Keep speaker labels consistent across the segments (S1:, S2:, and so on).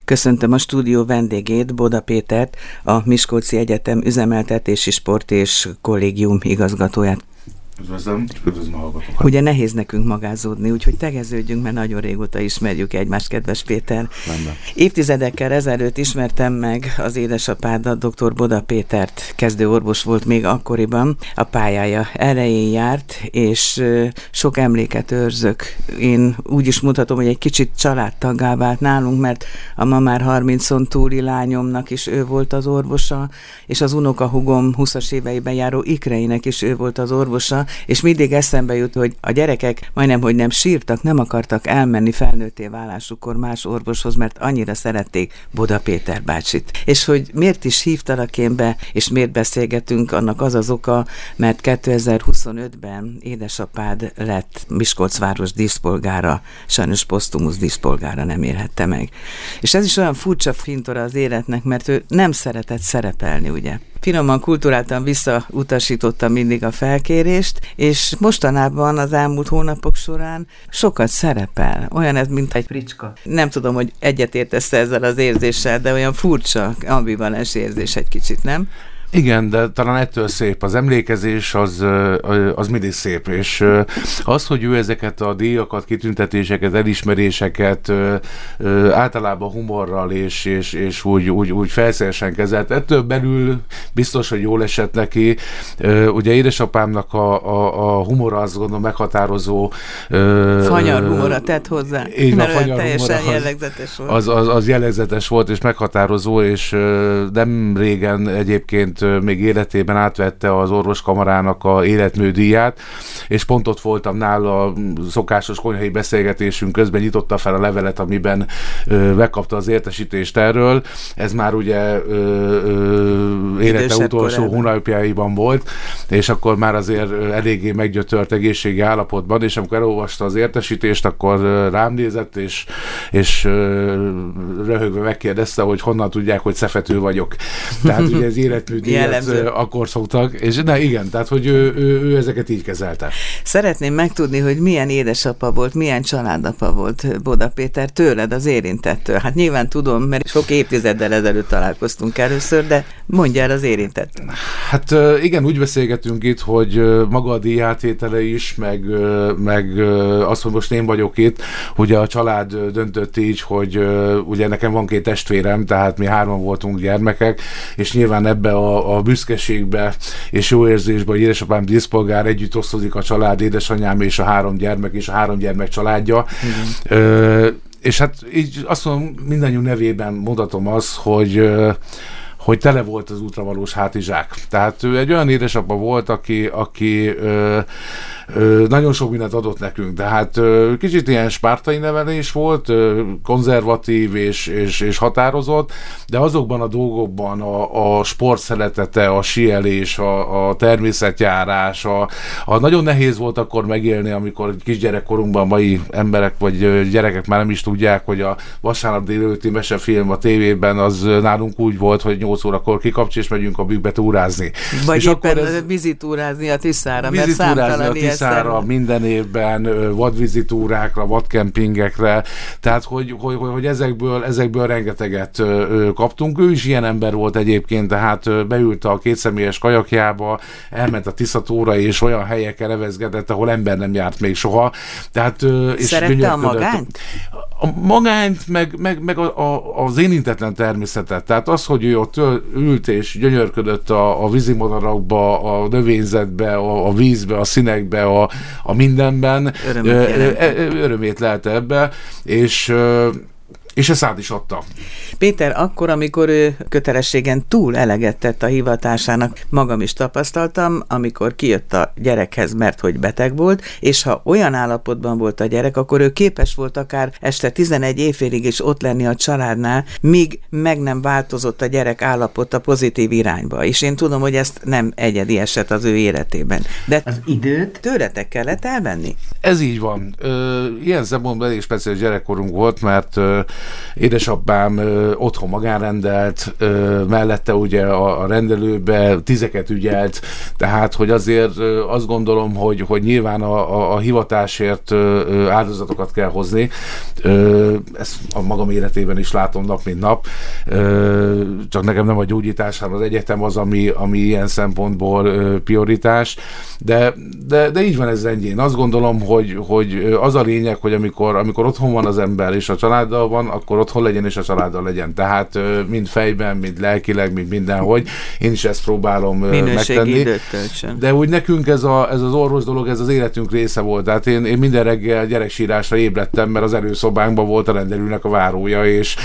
S1: Köszöntöm a stúdió vendégét, Boda Pétert, a Miskolci Egyetem üzemeltetési sport és kollégium igazgatóját.
S2: Üdvözlöm a hallgatókat.
S1: Ugye nehéz nekünk magázódni, úgyhogy tegeződjünk, mert nagyon régóta ismerjük egymást, kedves Péter.
S2: Rendben.
S1: Évtizedekkel ezelőtt ismertem meg az édesapádat, dr. Boda Pétert, kezdőorvos volt még akkoriban, a pályája elején járt, és sok emléket őrzök. Én úgy is mutatom, hogy egy kicsit családtaggá vált nálunk, mert a ma már 30-on túli lányomnak is ő volt az orvosa, és az unokahúgom 20-as éveiben járó ikreinek is ő volt az orvosa, és mindig eszembe jut, hogy a gyerekek majdnem, hogy nem sírtak, nem akartak elmenni felnőtté válásukkor más orvoshoz, mert annyira szerették Boda Péter bácsit. És hogy miért is hívtalak én be, és miért beszélgetünk, annak az az oka, mert 2025-ben édesapád lett Miskolcváros díszpolgára, sajnos posztumusz díszpolgára nem érhette meg. És ez is olyan furcsa fintora az életnek, mert ő nem szeretett szerepelni, ugye? Finoman, kulturáltan visszautasította mindig a felkérést, és mostanában az elmúlt hónapok során sokat szerepel. Olyan ez, mint egy fricska. Nem tudom, hogy egyetértesz ezzel az érzéssel, de olyan furcsa, ambivalens érzés egy kicsit, nem?
S2: Igen, de talán ettől szép. Az emlékezés az mindig szép, és az, hogy ő ezeket a díjakat, kitüntetéseket, elismeréseket általában humorral és úgy felszeresen kezelt, ettől belül biztos, hogy jól esett neki. Ugye édesapámnak a humora, azt gondolom, meghatározó.
S1: Fanyar humora tett hozzá,
S2: így
S1: mert
S2: olyan
S1: teljesen jellegzetes volt.
S2: Az jellegzetes volt és meghatározó, és nem régen egyébként még életében átvette az orvoskamarának a életműdíját, és pont ott voltam nála a szokásos konyhai beszélgetésünk közben, nyitotta fel a levelet, amiben megkapta az értesítést erről. Ez már ugye élete utolsó hónapjaiban volt, és akkor már azért eléggé meggyötört egészségi állapotban, és amikor elolvasta az értesítést, akkor rám nézett, és röhögve megkérdezte, hogy honnan tudják, hogy szefető vagyok. Tehát ugye az életműdíjat akkor szoktak, és igen, tehát hogy ő ezeket így kezelte.
S1: Szeretném megtudni, hogy milyen édesapa volt, milyen családapa volt Boda Péter tőled, az érintettől. Hát nyilván tudom, mert sok évtizeddel ezelőtt találkoztunk először, de mondj el az érintett.
S2: Hát igen, úgy beszélgetünk itt, hogy maga a díjátétele is, meg az, hogy most én vagyok itt, ugye a család döntött így, hogy ugye nekem van 2 testvérem, tehát mi 3 voltunk gyermekek, és nyilván ebbe a büszkeségbe és jó érzésbe, hogy édesapám díszpolgár, együtt osztozik a család, édesanyám és a 3 gyermek és a 3 gyermek családja. És hát így azt mondom, mindannyiunk nevében mondatom azt, hogy tele volt az útravalós hátizsák. Tehát ő egy olyan édesapa volt, aki nagyon sok mindent adott nekünk, de hát kicsit ilyen spártai nevelés volt, konzervatív és határozott, de azokban a dolgokban a sport szeretete, a síelés, a természetjárás, a nagyon nehéz volt akkor megélni, amikor kisgyerekkorunkban mai emberek vagy gyerekek már nem is tudják, hogy a vasárnap délelőtti mesefilm a tévében az nálunk úgy volt, hogy 8 órakor kikapcs és megyünk a bükkbe túrázni.
S1: Vagy és éppen vízitúrázni a Tiszára, mert számtalan ilyen
S2: Tiszára, minden évben vadvizitúrákra, vadkempingekre, tehát hogy ezekből rengeteget kaptunk. Ő is ilyen ember volt egyébként, tehát beült a 2 személyes kajakjába, elment a Tisza-tóra, és olyan helyekkel evezgetett, ahol ember nem járt még soha. Tehát,
S1: szerette a magányt?
S2: A magányt, meg az érintetlen természetet. Tehát az, hogy ő ott ült és gyönyörködött a vízimadarakba, a növényzetbe, a vízbe, a színekbe, a mindenben. Örömét lelte ebbe, és ezt át is adta.
S1: Péter, akkor, amikor ő kötelességen túl eleget tett a hivatásának, magam is tapasztaltam, amikor kijött a gyerekhez, mert hogy beteg volt, és ha olyan állapotban volt a gyerek, akkor ő képes volt akár este 11 éjfélig is ott lenni a családnál, míg meg nem változott a gyerek állapota pozitív irányba. És én tudom, hogy ezt nem egyedi eset az ő életében. De az időt tőletek kellett elvenni?
S2: Ez így van. Ilyen szempontból elég speciális gyerekkorunk volt, mert Édesapám otthon magánrendelt, mellette ugye a rendelőbe tizeket ügyelt, tehát hogy azért azt gondolom, hogy nyilván a hivatásért áldozatokat kell hozni. Ezt a magam életében is látom nap, mint nap. Csak nekem nem a gyógyítás, hanem az egyetem az, ami ilyen szempontból prioritás. De így van ez rendjén. Azt gondolom, hogy az a lényeg, hogy amikor otthon van az ember és a családdal van, akkor otthon legyen és a családdal legyen. Tehát mind fejben, mind lelkileg, mind mindenhogy. Én is ezt próbálom megtenni. De úgy nekünk ez az orvos dolog, ez az életünk része volt. Tehát én minden reggel gyereksírásra ébredtem, mert az előszobánkban volt a rendelőnek a várója, és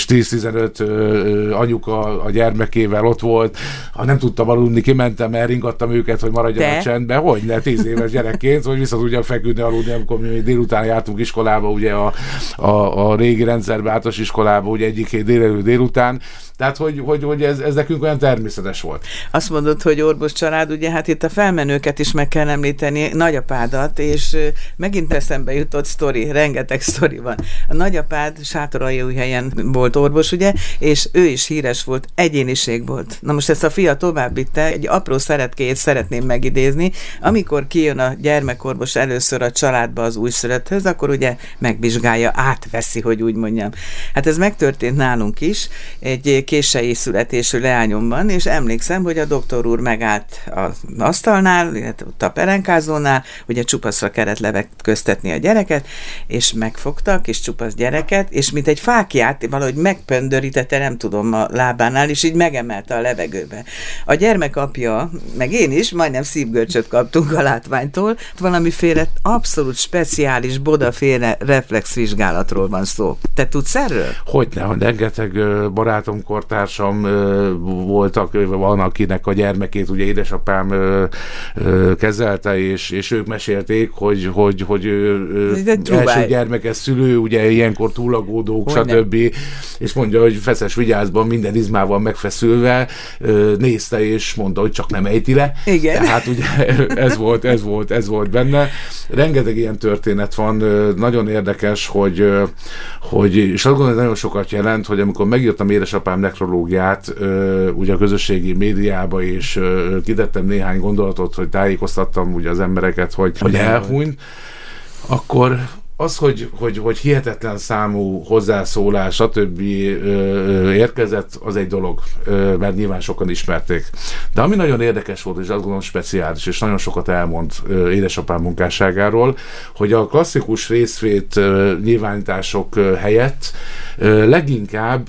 S2: 10-15 anyuka a gyermekével ott volt. Ha nem tudtam aludni, kimentem, elringattam őket, hogy maradjanak csendben. Hogyne, 10 éves gyerekként, hogy vissza tudjam feküdni, aludni, amikor mi délután jártunk iskolába, ugye a régi rendszerbe, általános iskolába, ugye egyik hét délután. Tehát, hogy ez nekünk olyan természetes volt.
S1: Azt mondod, hogy orvos család, ugye hát itt a felmenőket is meg kell említeni, nagyapádat, és megint eszembe jutott sztori, rengeteg sztori van. A nagyapád Sátoraljaújhelyen volt orvos, ugye, és ő is híres volt, egyéniség volt. Na most ezt a fia továbbvitte, egy apró szeretkéjét szeretném megidézni. Amikor kijön a gyermekorvos először a családba az újszülötthöz, akkor ugye megvizsgálja, átveszi, hogy úgy mondjam. Hát ez megtörtént nálunk is, egy késői születésű leányomban, és emlékszem, hogy a doktor úr megállt az asztalnál, illetve a perenkázónál, ugye csupaszra kellett levetköztetni a gyereket, és megfogtak, és csupasz gyereket, és mint egy fáklyát valahogy megpöndörítette, nem tudom, a lábánál, és így megemelte a levegőbe. A gyermek apja, meg én is, majdnem szívgörcsöt kaptunk a látványtól, valamiféle abszolút speciális, bodaféle reflexvizsgálatról van szó. Te tudsz erről?
S2: Hogyne, rengeteg barátom, kortársam voltak, van, akinek a gyermekét ugye édesapám kezelte, és ők mesélték, hogy első gyermekes szülő, ugye ilyenkor túlagódók, stb. És mondja, hogy feszes vigyázban, minden izmával megfeszülve nézte, és mondta, hogy csak nem ejti le.
S1: Igen.
S2: Tehát ugye ez volt benne. Rengeteg ilyen történet van, nagyon érdekes, és azt gondolom, hogy nagyon sokat jelent, hogy amikor megírtam édesapám nekrológiát, ugye a közösségi médiába, és kitettem néhány gondolatot, hogy tájékoztattam ugye az embereket, hogy elhunyt, akkor az, hogy hihetetlen számú hozzászólás, stb. Érkezett, az egy dolog, mert nyilván sokan ismerték. De ami nagyon érdekes volt, és azt gondolom speciális, és nagyon sokat elmond édesapám munkásságáról, hogy a klasszikus részvét nyilvánítások helyett leginkább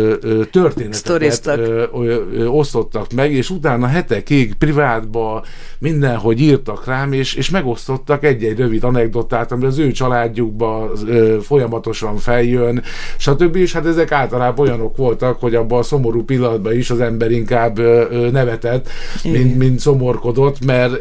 S2: történeteket osztottak meg, és utána hetekig privátba mindenhogy írtak rám, és megosztottak egy-egy rövid anekdotát, ami az ő családjukba folyamatosan feljön, stb. És hát ezek általában olyanok voltak, hogy abban a szomorú pillanatban is az ember inkább nevetett, mint szomorkodott, mert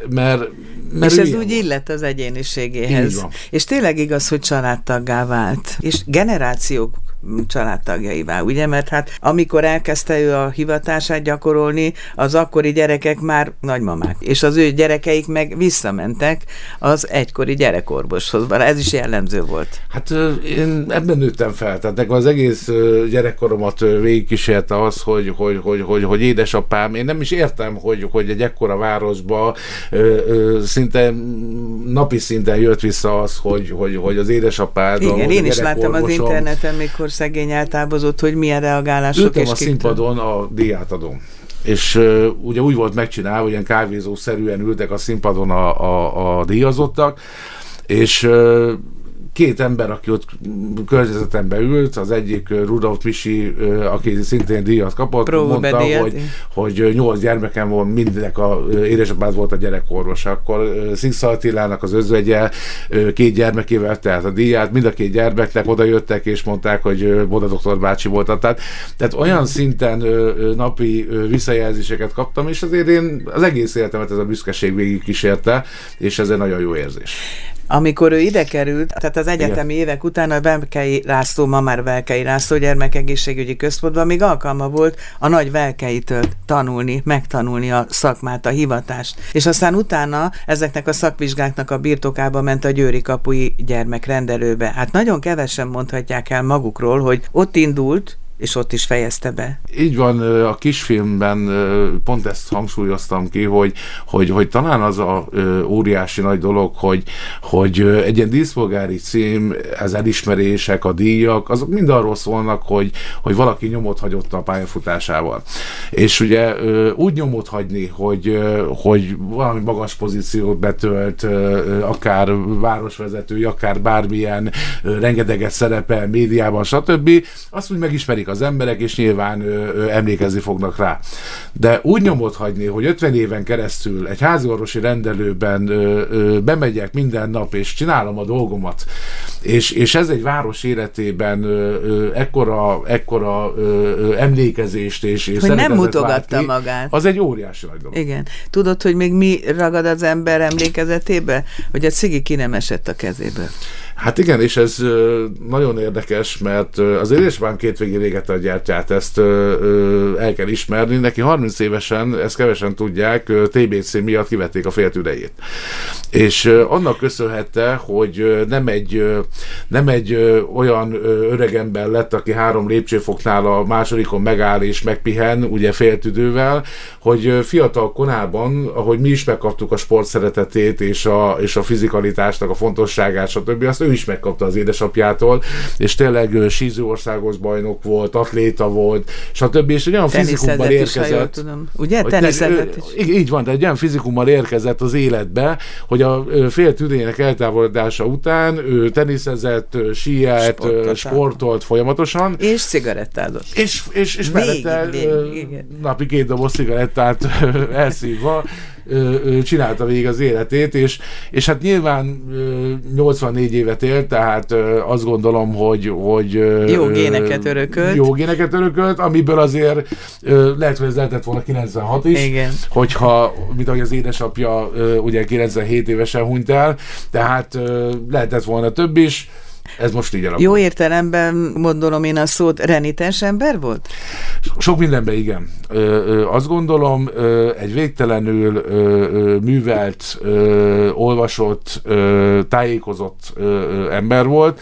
S1: és ez úgy illett az egyéniségéhez. És tényleg igaz, hogy családtaggá vált. És generációk családtagjaivá, ugye? Mert hát amikor elkezdte ő a hivatását gyakorolni, az akkori gyerekek már nagymamák, és az ő gyerekeik meg visszamentek az egykori gyerekorvoshoz. Ez is jellemző volt.
S2: Hát én ebben nőttem fel, tehát nekem az egész gyerekkoromat végigkísérte az, hogy édesapám, én nem is értem, hogy egy ekkora városba szinte napi szinten jött vissza az, hogy az édesapád.
S1: Igen, én is láttam az interneten, mikor szegény eltávozott, hogy milyen reagálások.
S2: Ültem a színpadon a díjátadón. És ugye úgy volt megcsinálva, hogy ilyen kávézószerűen ültek a színpadon a díjazottak, és két ember, aki ott környezetemben ült, az egyik Rudolf Misi, aki szintén díjat kapott, mondta, hogy 8 gyermekem van, mindenek édesapád volt a gyerekorvos. Akkor Sziksza Attilának az özvegye 2 gyermekével tehát a díját, mind a 2 gyermeknek oda jöttek, és mondták, hogy Boda doktor bácsi volt. Tehát olyan szinten napi visszajelzéseket kaptam, és azért én az egész életemet ez a büszkeség végig kísérte, és ez egy nagyon jó érzés.
S1: Amikor ő ide került, tehát tehát az egyetemi évek után a Velkei László, ma már Velkei László Gyermekegészségügyi Központban még alkalma volt a nagy Velkeitől tanulni, megtanulni a szakmát, a hivatást. És aztán utána ezeknek a szakvizsgáknak a birtokába ment a Győri Kapui Gyermekrendelőbe. Hát nagyon kevesen mondhatják el magukról, hogy ott indult, és ott is fejezte be.
S2: Így van, a kisfilmben pont ezt hangsúlyoztam ki, hogy talán az a óriási nagy dolog, hogy egy ilyen díszpolgári cím, az elismerések, a díjak, azok mind arról szólnak, hogy valaki nyomot hagyott a pályafutásával. És ugye úgy nyomot hagyni, hogy valami magas pozíciót betölt, akár városvezető, akár bármilyen rengeteget szerepel médiában, stb. Azt úgy megismerik az emberek, és nyilván emlékezni fognak rá. De úgy nyomot hagyni, hogy 50 éven keresztül egy háziorvosi rendelőben bemegyek minden nap, és csinálom a dolgomat, és ez egy város életében ekkora emlékezést és
S1: hogy nem mutogatta magát.
S2: Az egy óriási nagy dolog.
S1: Igen. Tudod, hogy még mi ragad az ember emlékezetébe? Hogy a cigi ki nem esett a kezéből.
S2: Hát igen, és ez nagyon érdekes, mert az édesapám két végig régette a gyertyát, ezt el kell ismerni. Neki 30 évesen, ezt kevesen tudják, TBC miatt kivették a féltüdejét. És annak köszönhette, hogy nem egy olyan öregember lett, aki 3 lépcsőfoknál a másodikon megáll és megpihen, ugye féltüdővel, hogy fiatal korában, ahogy mi is megkaptuk a sport szeretetét és a fizikalitásnak a fontosságát, stb., azt ő is megkapta az édesapjától, és tényleg síző országos bajnok volt, atléta volt, stb. És olyan fizikummal érkezett.
S1: Ugye? Teniszezett is.
S2: Így van, de egy olyan fizikummal érkezett az életbe, hogy a fél tüdejének eltávolodása után ő teniszezett, síelt, sportolt folyamatosan. És
S1: cigarettázott.
S2: És mellette napi 2 doboz cigarettát elszívva csinálta végig az életét, és hát nyilván 84 évet élt, tehát azt gondolom, hogy
S1: jó géneket örökölt.
S2: Jó géneket örökölt, amiből azért lehet, hogy ez lehetett volna 96 is,
S1: igen.
S2: Hogyha, mint ahogy az édesapja ugye 97 évesen hunyt el, tehát lehetett volna több is. Ez most így alakul.
S1: Jó értelemben mondom én a szót, renitens ember volt?
S2: Sok mindenben igen. Azt gondolom, egy végtelenül művelt, olvasott, tájékozott ember volt,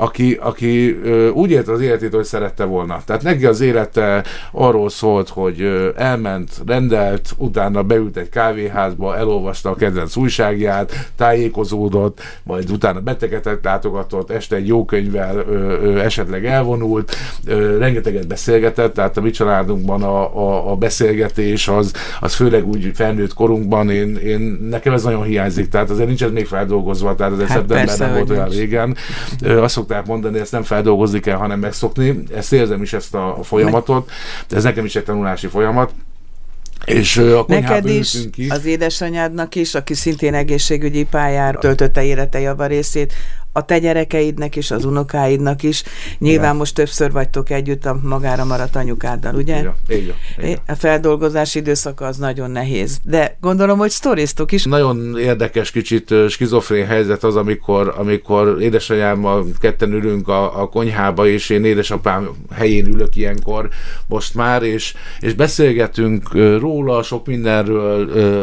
S2: aki úgy élt az életét, hogy szerette volna. Tehát neki az élete arról szólt, hogy elment, rendelt, utána beült egy kávéházba, elolvasta a kedvenc újságját, tájékozódott, majd utána betegetet látogatott, este egy jó könyvvel esetleg elvonult, rengeteget beszélgetett, tehát a mi családunkban a beszélgetés az főleg úgy felnőtt korunkban, nekem ez nagyon hiányzik, tehát azért nincs ez még feldolgozva, tehát ez szeptember nem volt olyan régen. Azt szokták mondani, ezt nem feldolgozni kell, hanem megszokni. Ezt érzem is, ezt a folyamatot, de ez nekem is egy tanulási folyamat. És a
S1: neked is, az édesanyádnak is, aki szintén egészségügyi pályára töltötte élete javarészét, a te gyerekeidnek is, az unokáidnak is. Nyilván igen. Most többször vagytok együtt a magára maradt anyukáddal, ugye?
S2: Igen.
S1: A feldolgozási időszaka az nagyon nehéz. De gondolom, hogy sztoriztok is.
S2: Nagyon érdekes, kicsit skizofrén helyzet az, amikor édesanyámmal ketten ülünk a konyhába, és én édesapám helyén ülök ilyenkor most már, és beszélgetünk róla, sok mindenről,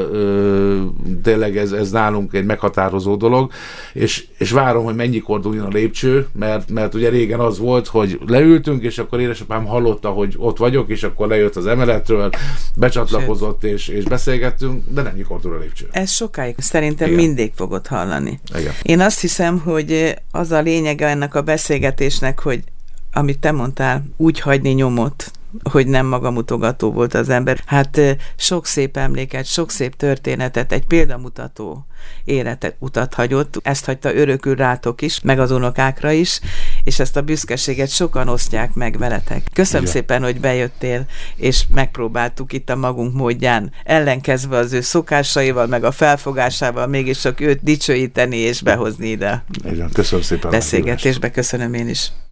S2: tényleg ez nálunk egy meghatározó dolog, és várom, hogy mennyikor dúljon a lépcső, mert ugye régen az volt, hogy leültünk, és akkor édesapám hallotta, hogy ott vagyok, és akkor lejött az emeletről, becsatlakozott, és beszélgettünk, de nem mikor dúl a lépcső.
S1: Ez sokáig szerintem igen. Mindig fogod hallani.
S2: Igen.
S1: Én azt hiszem, hogy az a lényege ennek a beszélgetésnek, hogy amit te mondtál, úgy hagyni nyomot, hogy nem magamutogató volt az ember. Hát sok szép emléket, sok szép történetet, egy példamutató utat hagyott. Ezt hagyta örökül rátok is, meg az unokákra is, és ezt a büszkeséget sokan osztják meg veletek. Köszönöm szépen, hogy bejöttél, és megpróbáltuk itt a magunk módján, ellenkezve az ő szokásaival, meg a felfogásával mégis csak őt dicsőíteni és behozni ide.
S2: Igen, köszönöm szépen.
S1: Beszélgetésbe köszönöm én is.